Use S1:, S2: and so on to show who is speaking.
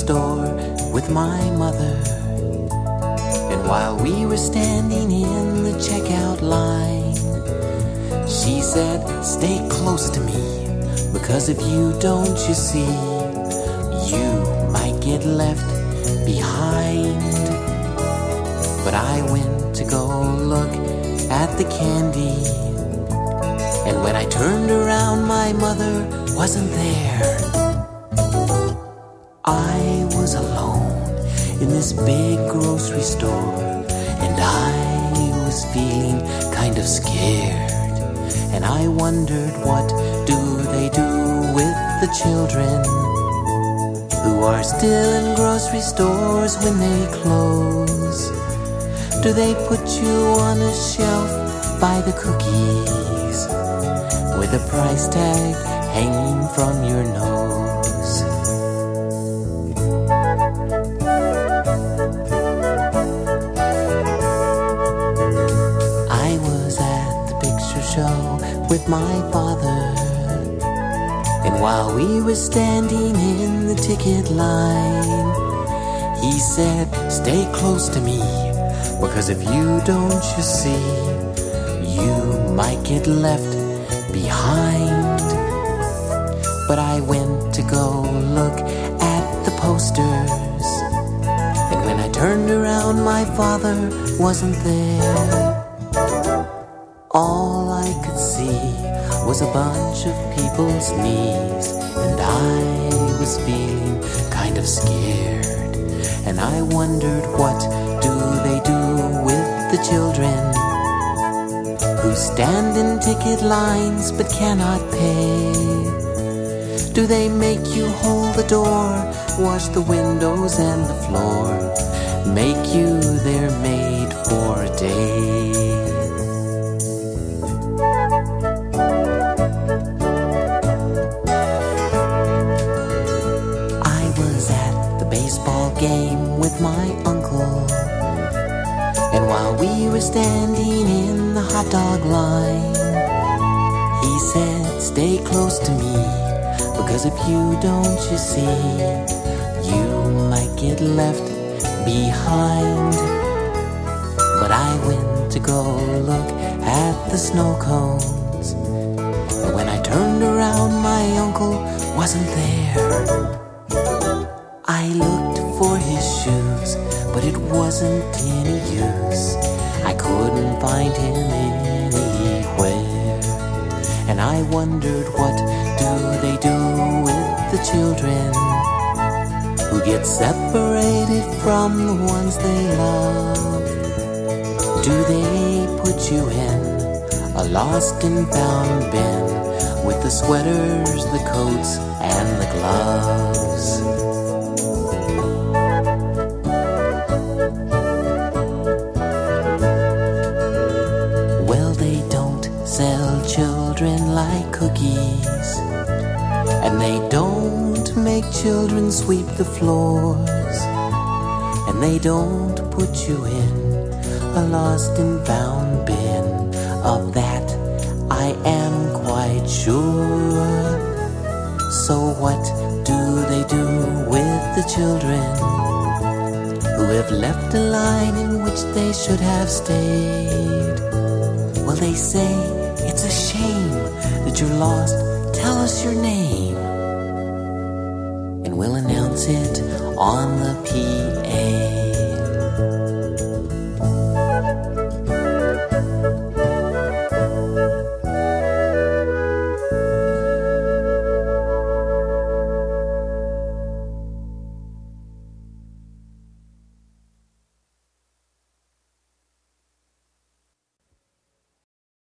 S1: store with my mother. And while we were standing in the checkout line, she said, "Stay close to me, because if you don't, you see, you might get left behind." But I went to go look at the candy, and when I turned around, my mother wasn't there. I was alone in this big grocery store, and I was feeling kind of scared. And I wondered, what do they do with the children who are still in grocery stores when they close? Do they put you on a shelf by the cookies with a price tag hanging from your nose? I was at the picture show with my father, and while we were standing in the ticket line, he said, "Stay close to me, because if you don't, you see, you might get left behind." But I went to go look at the posters, and when I turned around, my father wasn't there. All I could see was a bunch of people's knees, and I was feeling kind of scared. And I wondered, what do they do with the children who stand in ticket lines but cannot pay? Do they make you hold the door, wash the windows and the floor, make you their maid for a day? I was at the baseball game with my uncle, and while we were standing in the hot dog line, he said, "Stay close to me, because if you don't, you see, you might get left behind." But I went to go look at the snow cones, and when I turned around, my uncle wasn't there. I looked for his shoes, but it wasn't any use. I couldn't find him anywhere. And I wondered, what do they do with the children who get separated from the ones they love? Do they put you in a lost and found bin with the sweaters, the coats, and the gloves? Well, they don't sell children like cookies, and they don't make children sweep the floors, and they don't put you in a lost and found bin. Of that I am quite sure. So what do they do with the children who have left a line in which they should have stayed? Well, they say, "It's a shame that you're lost, tell us your name, and we'll announce it on the PA."